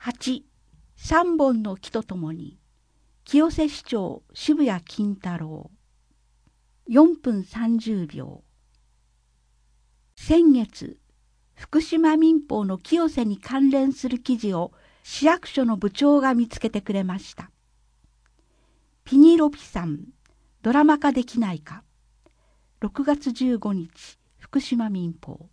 8、3本の木とともに、清瀬市長渋谷金太郎。4分30秒。先月、福島民報の清瀬に関連する記事を市役所の部長が見つけてくれました。ピニロピさん、ドラマ化できないか。6月15日、福島民報。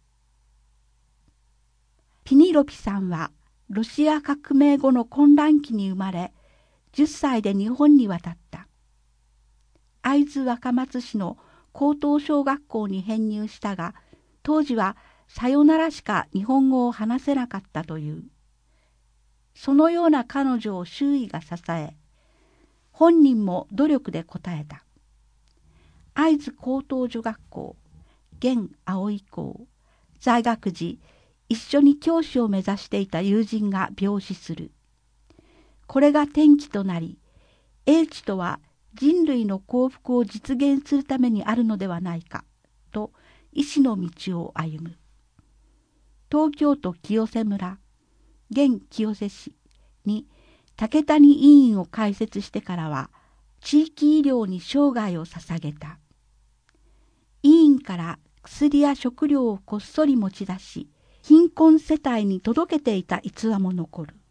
ピニロピさんは、ロシア革命後の混乱期に生まれ、10歳で日本に渡った。会津若松市の高等小学校に編入したが、当時はさよならしか日本語を話せなかったという。そのような彼女を周囲が支え、本人も努力で応えた。会津高等女学校、現葵校、在学時、一緒に教師を目指していた友人が病死する。これが転機となり、英知とは人類の幸福を実現するためにあるのではないか、と医師の道を歩む。東京都清瀬村、現清瀬市に竹谷医院を開設してからは、地域医療に生涯を捧げた。医院から薬や食料をこっそり持ち出し、貧困世帯に届けていた逸話も残る。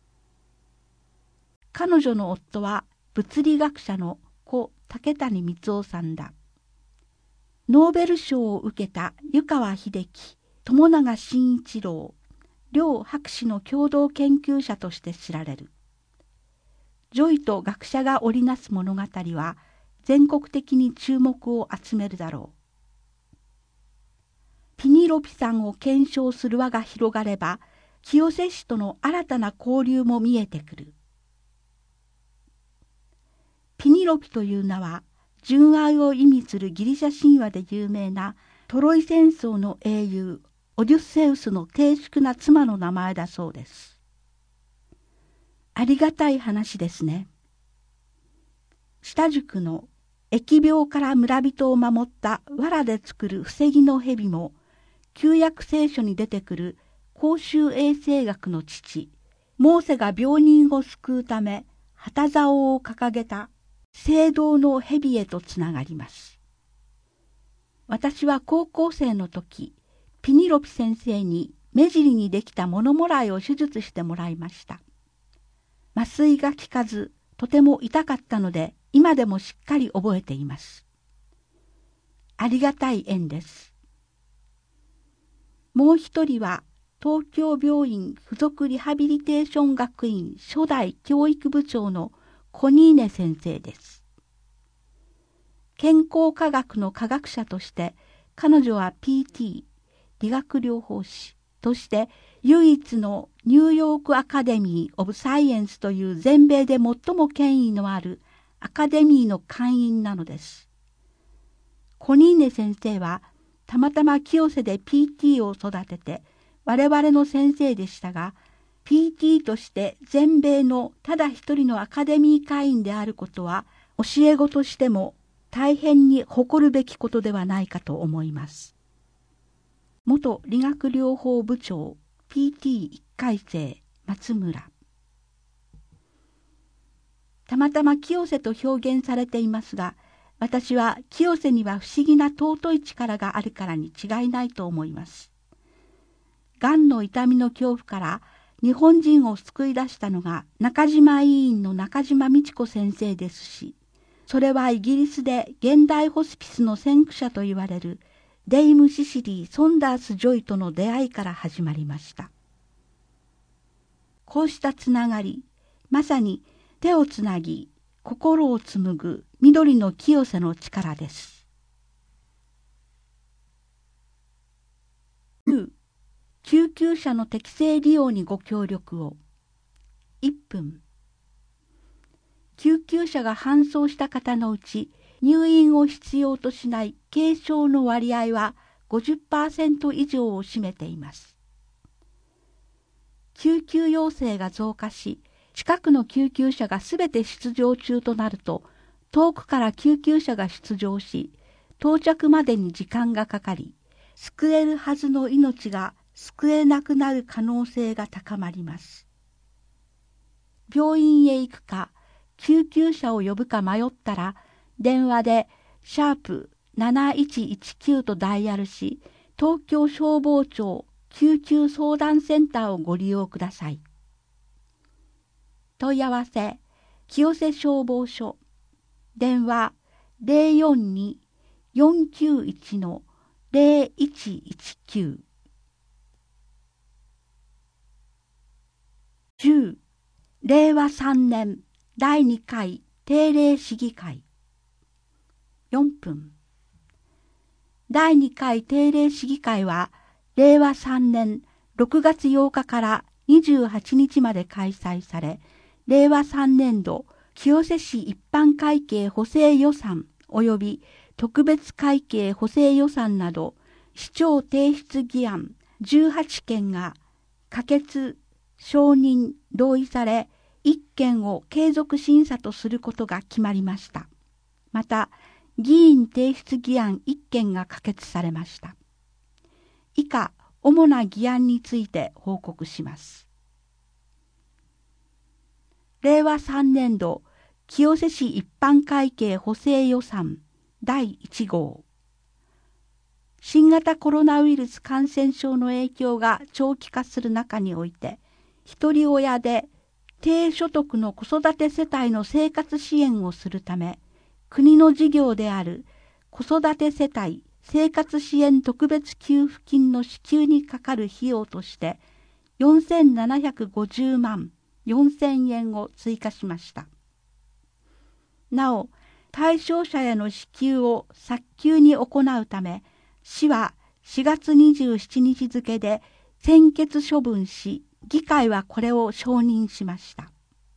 彼女の夫は物理学者の故竹谷光雄さんだ。ノーベル賞を受けた湯川秀樹、友永慎一郎、両博士の共同研究者として知られる。ジョイと学者が織りなす物語は全国的に注目を集めるだろう。ピニロピさんを検証する輪が広がれば、清瀬市との新たな交流も見えてくる。ピニロピという名は、純愛を意味するギリシャ神話で有名なトロイ戦争の英雄、オデュッセウスの低粛な妻の名前だそうです。ありがたい話ですね。下宿の疫病から村人を守った藁で作る防ぎの蛇も、旧約聖書に出てくる公衆衛生学の父、モーセが病人を救うため、旗竿を掲げた聖堂の蛇へとつながります。私は高校生の時、ピニロピ先生に目尻にできた物もらいを手術してもらいました。麻酔が効かず、とても痛かったので、今でもしっかり覚えています。ありがたい縁です。もう一人は、東京病院附属リハビリテーション学院初代教育部長のコニーネ先生です。健康科学の科学者として、彼女は PT、理学療法士として唯一のニューヨークアカデミー・オブ・サイエンスという全米で最も権威のあるアカデミーの会員なのです。コニーネ先生はたまたま清瀬で PT を育てて我々の先生でしたが、PT として全米のただ一人のアカデミー会員であることは教え子としても大変に誇るべきことではないかと思います。元理学療法部長 PT1 回生松村。たまたま清瀬と表現されていますが、私は清瀬には不思議な尊い力があるからに違いないと思います。がんの痛みの恐怖から日本人を救い出したのが中島医院の中島美智子先生ですし、それはイギリスで現代ホスピスの先駆者と言われるデイム・シシリー・ソンダース・ジョイとの出会いから始まりました。こうしたつながり、まさに手をつなぎ、心を紡ぐ緑の清瀬の力です。救急車の適正利用にご協力を。1分。救急車が搬送した方のうち、入院を必要としない軽症の割合は 50% 以上を占めています。救急要請が増加し、近くの救急車がすべて出動中となると、遠くから救急車が出動し、到着までに時間がかかり、救えるはずの命が救えなくなる可能性が高まります。 病院へ行くか、救急車を呼ぶか迷ったら、電話で#7119とダイヤルし、東京消防庁救急相談センターをご利用ください。問い合わせ、清瀬消防署、電話042-491-0119。10. 令和3年第2回定例市議会。4分。第2回定例市議会は、令和3年6月8日から28日まで開催され、令和3年度清瀬市一般会計補正予算及び特別会計補正予算など、市長提出議案18件が可決、承認、同意され、1件を継続審査とすることが決まりました。また、議員提出議案1件が可決されました。以下、主な議案について報告します。令和3年度清瀬市一般会計補正予算第1号。新型コロナウイルス感染症の影響が長期化する中において、一人親で低所得の子育て世帯の生活支援をするため、国の事業である子育て世帯生活支援特別給付金の支給にかかる費用として4750万4000円を追加しました。なお、対象者への支給を早急に行うため、市は4月27日付で専決処分し、議会はこれを承認しました。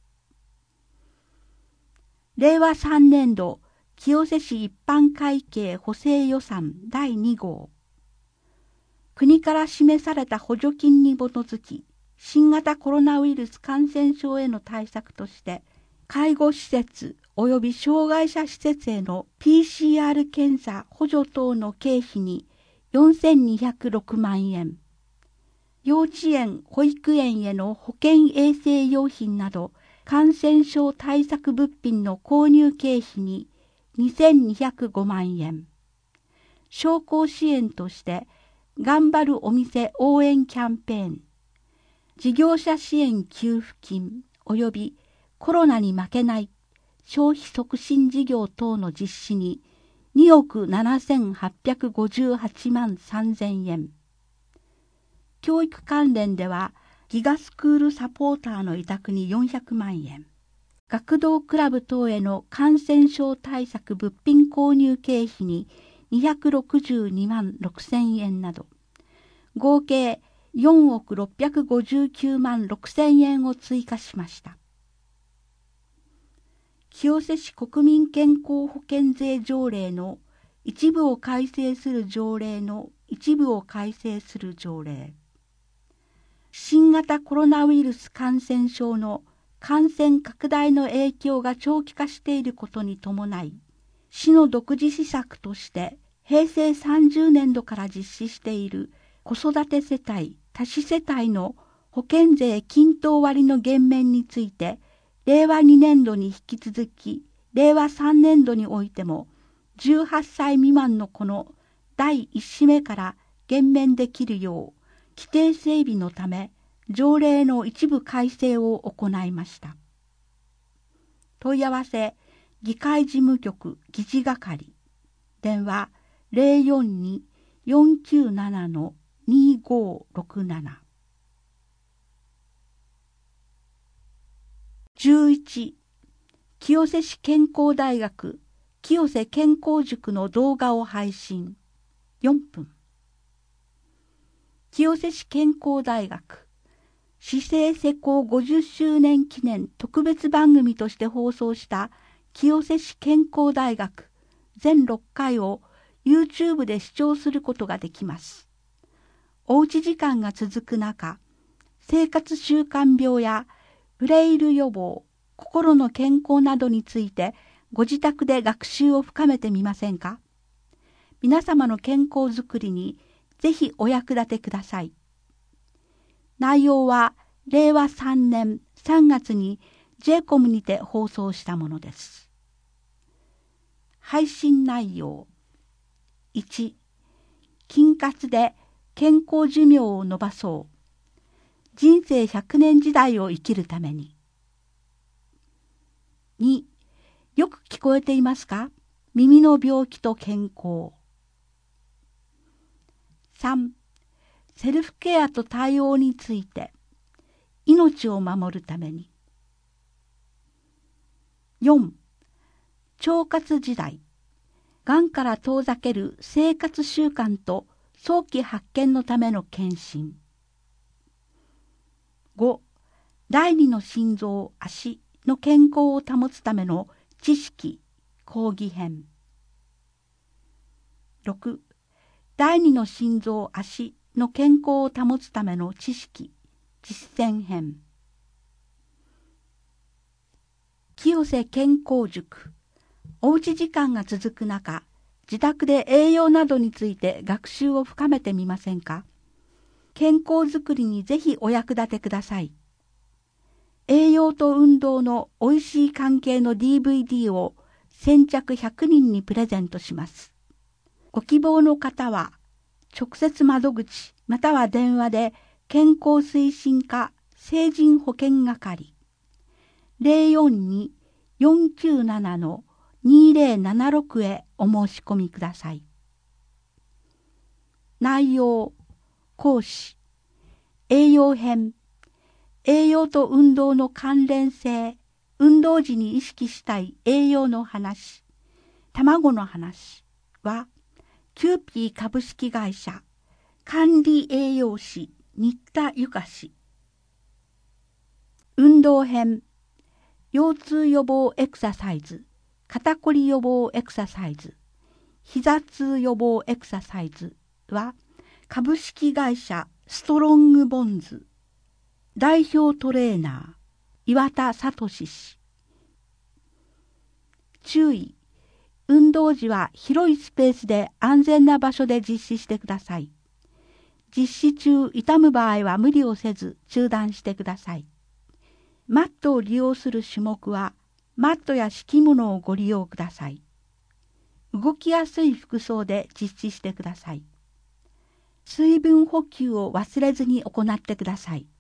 令和3年度清瀬市一般会計補正予算第2号。国から示された補助金に基づき、新型コロナウイルス感染症への対策として、介護施設及び障害者施設への PCR 検査補助等の経費に4206万円。幼稚園・保育園への保健衛生用品など感染症対策物品の購入経費に2205万円。商工支援として頑張るお店応援キャンペーン、事業者支援給付金及びコロナに負けない消費促進事業等の実施に2億7858万3000円。教育関連では、ギガスクールサポーターの委託に400万円、学童クラブ等への感染症対策物品購入経費に262万6000円など、合計4億659万6000円を追加しました。清瀬市国民健康保険税条例の一部を改正する条例の一部を改正する条例。新型コロナウイルス感染症の感染拡大の影響が長期化していることに伴い、市の独自施策として平成30年度から実施している子育て世帯・多子世帯の保険税均等割の減免について、令和2年度に引き続き、令和3年度においても、18歳未満の子の第1子目から減免できるよう、規定整備のため、条例の一部改正を行いました。問い合わせ、議会事務局議事係、電話042-497-2567。11. 清瀬市健康大学清瀬健康塾の動画を配信。4分。清瀬市健康大学市政施行50周年記念特別番組として放送した清瀬市健康大学全6回を YouTube で視聴することができます。おうち時間が続く中、生活習慣病やフレイル予防、心の健康などについてご自宅で学習を深めてみませんか？皆様の健康づくりにぜひお役立てください。内容は令和3年3月に J コムにて放送したものです。配信内容。1、菌活で健康寿命を延ばそう。人生100年時代を生きるために。2、よく聞こえていますか？耳の病気と健康。3、セルフケアと対応について。命を守るために。4、腸活時代。がんから遠ざける生活習慣と早期発見のための検診。5、第二の心臓、足の健康を保つための知識、講義編。6、第二の心臓、足の健康を保つための知識、実践編。清瀬健康塾。おうち時間が続く中、自宅で栄養などについて学習を深めてみませんか？健康づくりにぜひお役立てください。栄養と運動のおいしい関係の DVD を先着100人にプレゼントします。ご希望の方は、直接窓口または電話で健康推進課成人保健係 042-497-2076 へお申し込みください。内容、講師、栄養編、栄養と運動の関連性、運動時に意識したい栄養の話、卵の話は、キューピー株式会社管理栄養士新田ゆか氏。運動編、腰痛予防エクササイズ、肩こり予防エクササイズ、膝痛予防エクササイズは、株式会社ストロングボンズ代表トレーナー岩田聡氏。注意、運動時は広いスペースで安全な場所で実施してください。実施中痛む場合は無理をせず中断してください。マットを利用する種目はマットや敷物をご利用ください。動きやすい服装で実施してください。水分補給を忘れずに行ってください。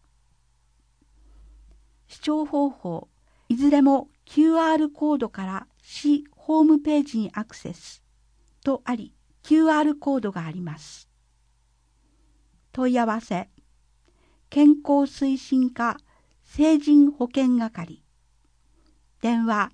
視聴方法、いずれも QR コードから市ホームページにアクセスとあり、QR コードがあります。問い合わせ、健康推進課成人保健係。電話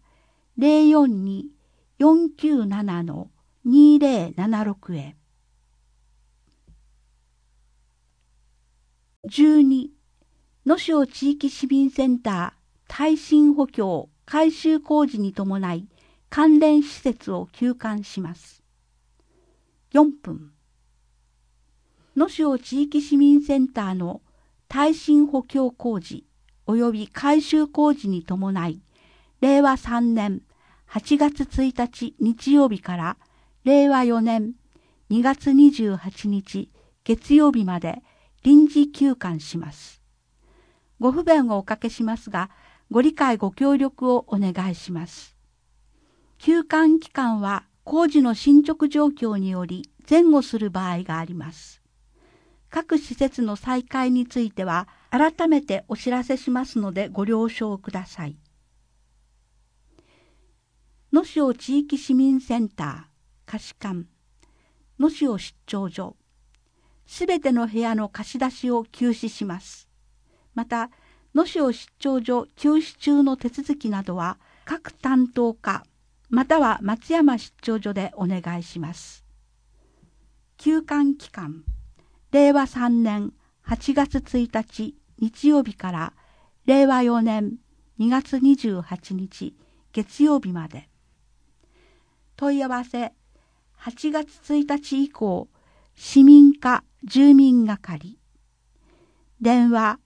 042-497-2076 へ。12、能代地域市民センター耐震補強改修工事に伴い関連施設を休館します。4分。能代地域市民センターの耐震補強工事及び改修工事に伴い、令和3年8月1日日曜日から令和4年2月28日月曜日まで臨時休館します。ご不便をおかけしますが、ご理解ご協力をお願いします。休館期間は工事の進捗状況により前後する場合があります。各施設の再開については改めてお知らせしますのでご了承ください。能代地域市民センター貸館能代出張所、すべての部屋の貸し出しを休止します。また、能代出張所休止中の手続きなどは各担当課または松山出張所でお願いします。休館期間、令和3年8月1日日曜日から令和4年2月28日月曜日まで。問い合わせ、8月1日以降、市民課住民係。電話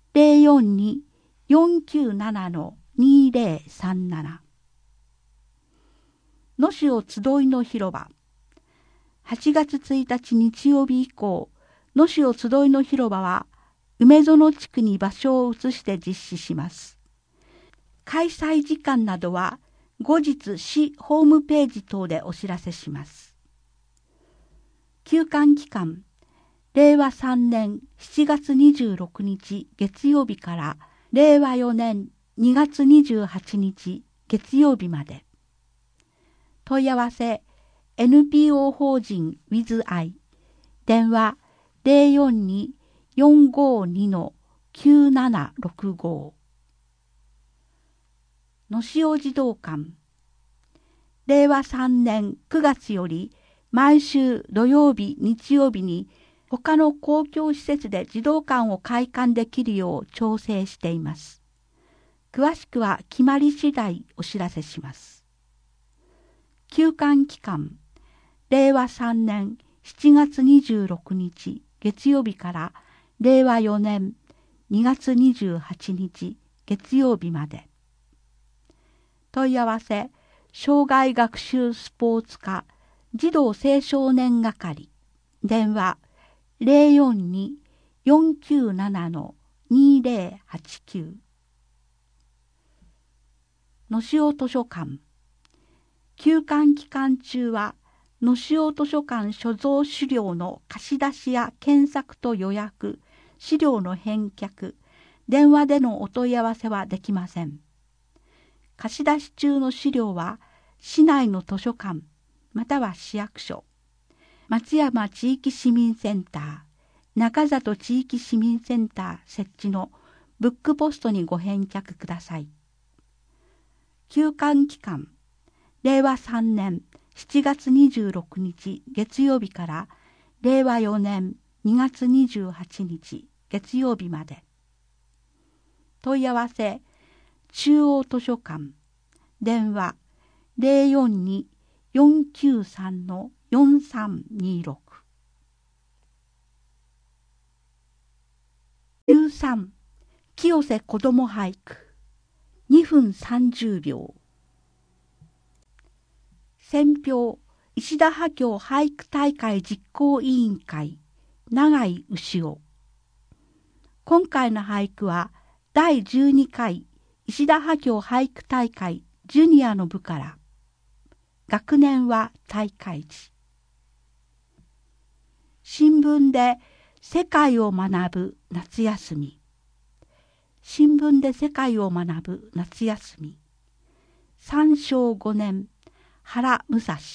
042-497-2037。能代集いの広場。8月1日日曜日以降、能代集いの広場は梅園地区に場所を移して実施します。 開催時間などは後日市ホームページ等でお知らせします。休館期間、令和3年7月26日月曜日から令和4年2月28日月曜日まで。問い合わせ NPO 法人 WITH-I 電話 042-452-9765 のしお児童館、令和3年9月より毎週土曜日日曜日に他の公共施設で児童館を開館できるよう調整しています。詳しくは決まり次第お知らせします。休館期間、令和3年7月26日月曜日から令和4年2月28日月曜日まで。問い合わせ、障害学習スポーツ課児童青少年係、電話042-497-2089 のしお図書館、休館期間中はのしお図書館所蔵資料の貸し出しや検索と予約、資料の返却、電話でのお問い合わせはできません。貸し出し中の資料は市内の図書館または市役所、松山地域市民センター、中里地域市民センター設置のブックポストにご返却ください。休館期間、令和3年7月26日月曜日から令和4年2月28日月曜日まで。問い合わせ、中央図書館、電話042-493-4326。13. 清瀬子ども俳句2分30秒。選評、石田波郷俳句大会実行委員会永井牛尾。今回の俳句は第12回石田波郷俳句大会ジュニアの部から。学年は大会時。新聞で世界を学ぶ夏休み。新聞で世界を学ぶ夏休み。三正5年、原武蔵。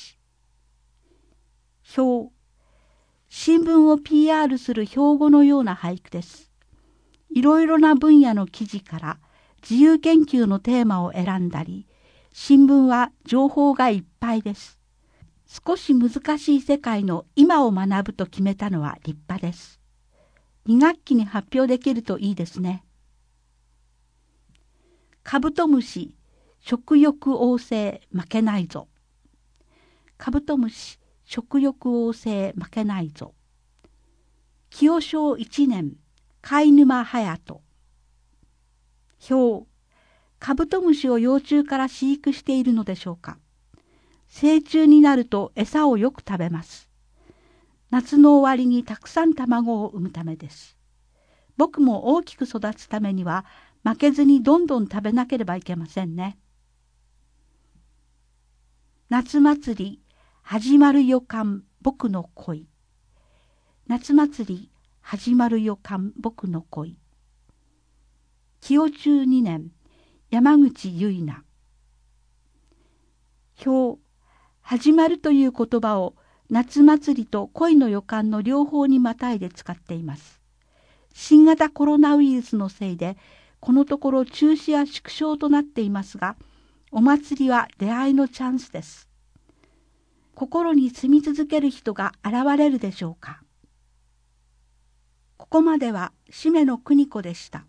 表。新聞を PR する標語のような俳句です。いろいろな分野の記事から自由研究のテーマを選んだり、新聞は情報がいっぱいです。少し難しい世界の今を学ぶと決めたのは立派です。2学期に発表できるといいですね。カブトムシ、食欲旺盛負けないぞ。カブトムシ、食欲旺盛負けないぞ。清正1年、貝沼隼人。表。カブトムシを幼虫から飼育しているのでしょうか。成虫になると餌をよく食べます。夏の終わりにたくさん卵を産むためです。僕も大きく育つためには負けずにどんどん食べなければいけませんね。夏祭り始まる予感僕の恋。夏祭り始まる予感僕の恋。清中2年、山口結菜。表。始まるという言葉を夏祭りと恋の予感の両方にまたいで使っています。新型コロナウイルスのせいでこのところ中止や縮小となっていますが、お祭りは出会いのチャンスです。心に住み続ける人が現れるでしょうか。ここまではしめの邦子でした。